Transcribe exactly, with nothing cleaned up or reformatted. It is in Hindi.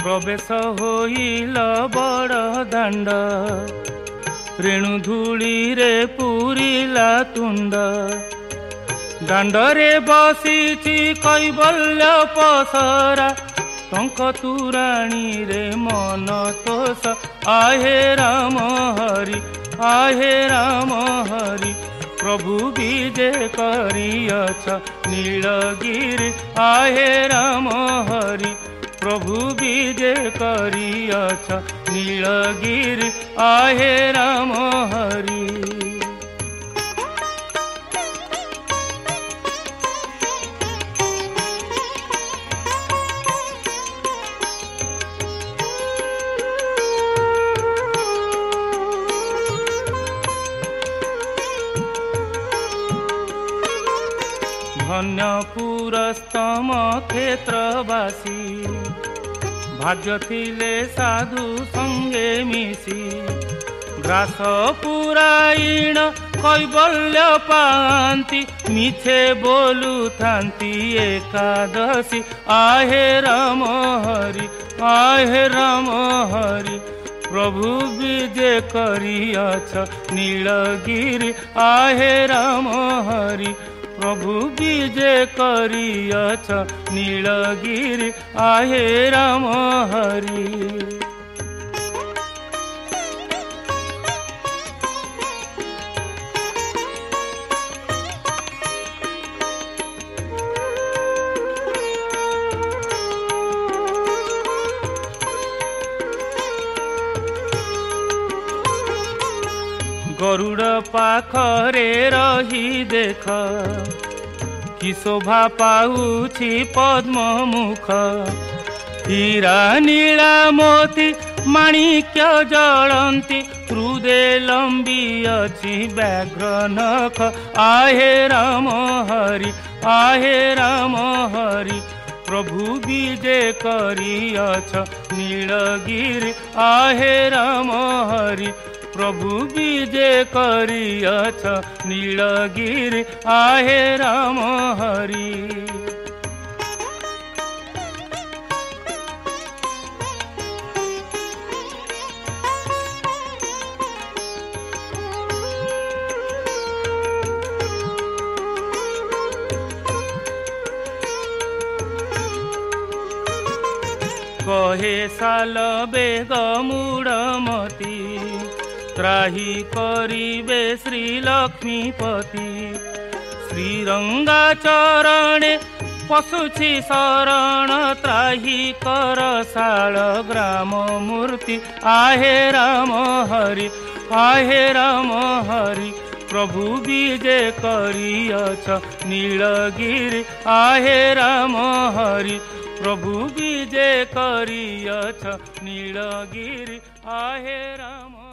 प्रवेश होइल बड़ दाण्ड रेणु धूली रे पूरिला तुंड दाण्डरे बसीची कैबल्य पसरा टंक तुराणी रे मन तोष आहे राम हरि आहे राम हरि प्रभु विजे करियछ नीलगिरि आहे राम हरि प्रभु विजे करियछ नीलगिरि आहे राम हरि धन्य पुरस्तम क्षेत्रवासी भाग्य थिले साधु संगे मिसी ग्रास पुरायण कैबल्य पांति मिछे बोलु थांती एकादशी आहे राम हरि आहे राम हरि प्रभु विजे करियछ नीलगिरि आहे राम हरि प्रभु विजे करियछ नीलगिरि आहे राम हरि गरुड़ पाखरे रही देख कि शोभा पाउछि पद्म मुख हीरा नीला मोती माणिक्य जलंती हृदे लंबी अछि व्याघ्र नख आहे राम हरि आहे राम हरि प्रभु विजे करियछ नीलगिरि आहे राम हरि प्रभु विजे करियछ नीलगिरि आहे राम हरि कहे साल बेग मूढ़मती त्राही करिबे श्री लक्ष्मीपति श्रीरंगा चरणे पशुछि शरण त्राही कर शाल ग्राम मूर्ति आहे राम हरि आहे राम हरि प्रभु विजे करियछ नीलगिरि आहे राम हरि प्रभु विजे करियछ नीलगिरि आहे राम